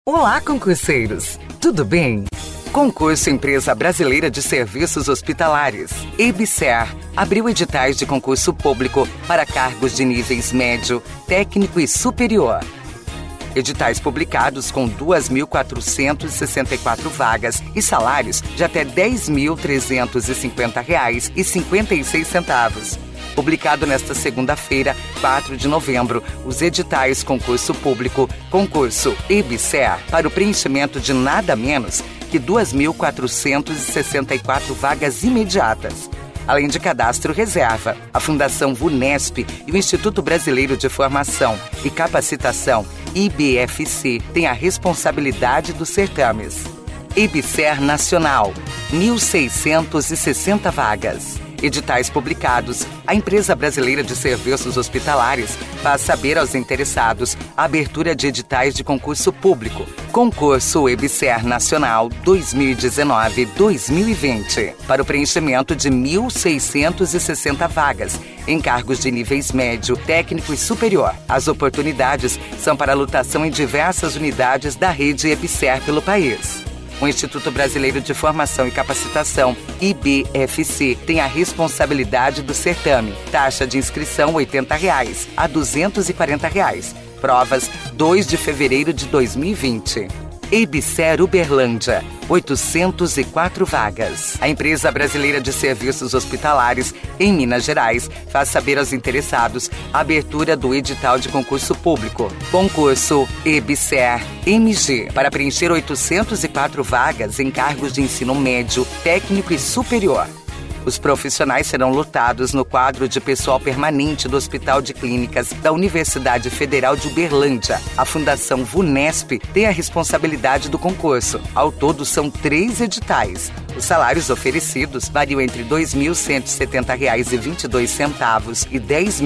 Olá, concurseiros! Tudo bem? Concurso Empresa Brasileira de Serviços Hospitalares, EBSER, abriu editais de concurso público para cargos de níveis médio, técnico e superior. Editais publicados com 2.464 vagas e salários de até R$ 10.350,56. Publicado nesta segunda-feira, 4 de novembro, os editais concurso público, concurso EBSER, para o preenchimento de nada menos que 2.464 vagas imediatas. Além de cadastro reserva, a Fundação VUNESP e o Instituto Brasileiro de Formação e Capacitação, IBFC, têm a responsabilidade dos certames. EBSER Nacional, 1.660 vagas. Editais publicados. A Empresa Brasileira de Serviços Hospitalares faz saber aos interessados a abertura de editais de concurso público. Concurso EBSER Nacional 2019-2020 para o preenchimento de 1.660 vagas em cargos de níveis médio, técnico e superior. As oportunidades são para lotação em diversas unidades da rede EBSER pelo país. O Instituto Brasileiro de Formação e Capacitação, IBFC, tem a responsabilidade do certame. Taxa de inscrição R$ 80 a R$ 240. Provas 2 de fevereiro de 2020. EBSER Uberlândia, 804 vagas. A Empresa Brasileira de Serviços Hospitalares, em Minas Gerais, faz saber aos interessados a abertura do edital de concurso público. Concurso EBSER MG, para preencher 804 vagas em cargos de ensino médio, técnico e superior. Os profissionais serão lotados no quadro de pessoal permanente do Hospital de Clínicas da Universidade Federal de Uberlândia. A Fundação VUNESP tem a responsabilidade do concurso. Ao todo, são 3 editais. Os salários oferecidos variam entre R$ 2.170,22 e R$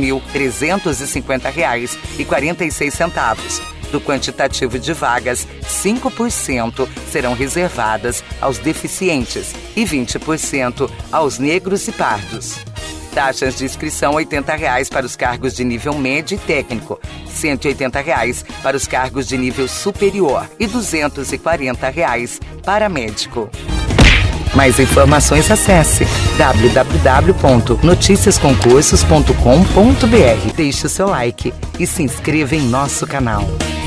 10.350,46. Do quantitativo de vagas, 5% serão reservadas aos deficientes e 20% aos negros e pardos. Taxas de inscrição R$ 80 para os cargos de nível médio e técnico, R$ 180 para os cargos de nível superior e R$ 240 para médico. Mais informações, acesse www.noticiasconcursos.com.br. Deixe o seu like e se inscreva em nosso canal.